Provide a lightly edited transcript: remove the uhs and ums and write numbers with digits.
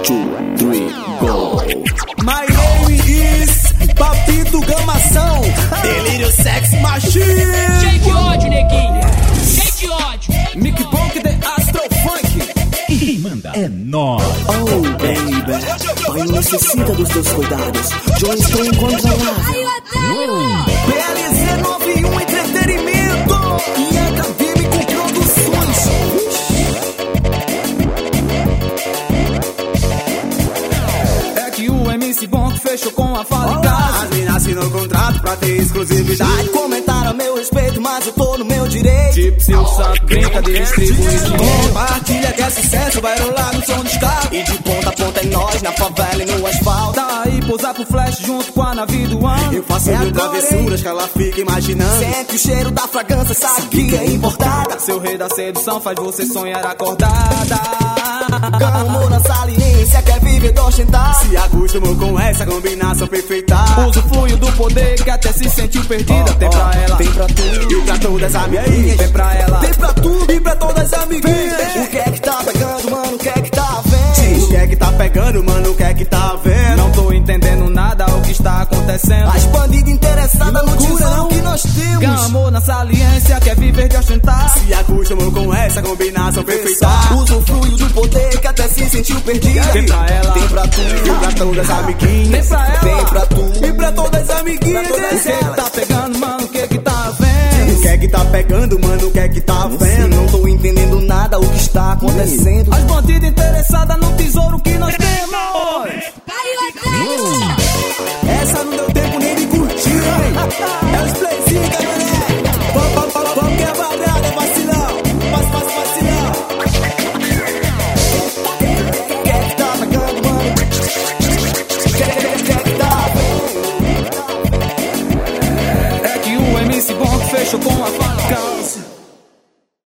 2, 3, go. My name is Papito Gamação, Delírio Sex Machine. Cheio de ódio, neguinho. Cheio de ódio. Mick Bonk The Astro Funk. E quem manda é nós. Oh, baby, pai necessita dos teus cuidados. Eu estou incontrolável. PLZ 91 Entretenimento e Acadêmico Produções. É que o MC Bonk fechou com a fala em casa. As minas assinam contrato pra ter exclusividade. Comentaram a meu respeito, mas eu tô no meu direito. Tipo Silvio Santos brinca de distribuir. Compartilha que é sucesso, vai rolar no som dos carros. E de ponta a ponta é nós, na favela e no asfalto. Tá aí pousar pro flash junto com a nave do ano. Eu faço mil travessuras que ela fica imaginando. Sente o cheiro da fragrância, sabe que é importada. Seu rei da sedução faz você sonhar acordada. Amor na saliência, quer viver do ostentar. Se acostumou com essa combinação perfeita. Usufruio do poder que até se sentiu perdida. Tem pra ela, tem pra tu e pra todas as amiguinhas. Tem pra ela, tem pra tu e pra todas as amiguinhas. O que é que tá pegando, mano? O que é que tá vendo? O que é que tá pegando, mano? O que é que tá vendo? Não tô entendendo nada o que está acontecendo. As bandidas interessadas no tesouro que nós temos. Ganha amor na saliência, quer viver de ostentar. Se acostumou com essa combinação perfeita. Usufruio do poder que até se sentiu perdida. Tem pra ela, tem pra tu e pra todas as amiguinhas. Tem pra ela, tem pra tu e pra todas as amiguinhas. O que é que tá pegando, mano? O que é que tá vendo? O que é que tá pegando, mano? O que é que tá vendo? Não tô entendendo nada o que está acontecendo. As bandidas interessadas no tesouro que nós temos. Essa não deu tempo nem de curtir, hein? É os playzinhos, galera. Qual que é a varada, vacilão? Vacilão. O que é que tá pegando, mano? O que é que tá vendo? É que o MC Bonk fechou com a